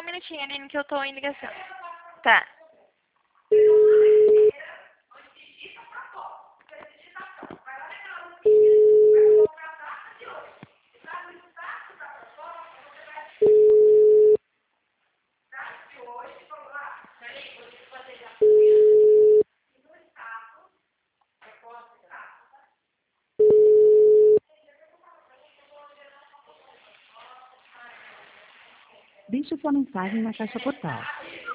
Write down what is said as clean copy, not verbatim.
minutinho, Aline, que eu tô em ligação. Tá. Deixe sua mensagem na caixa postal.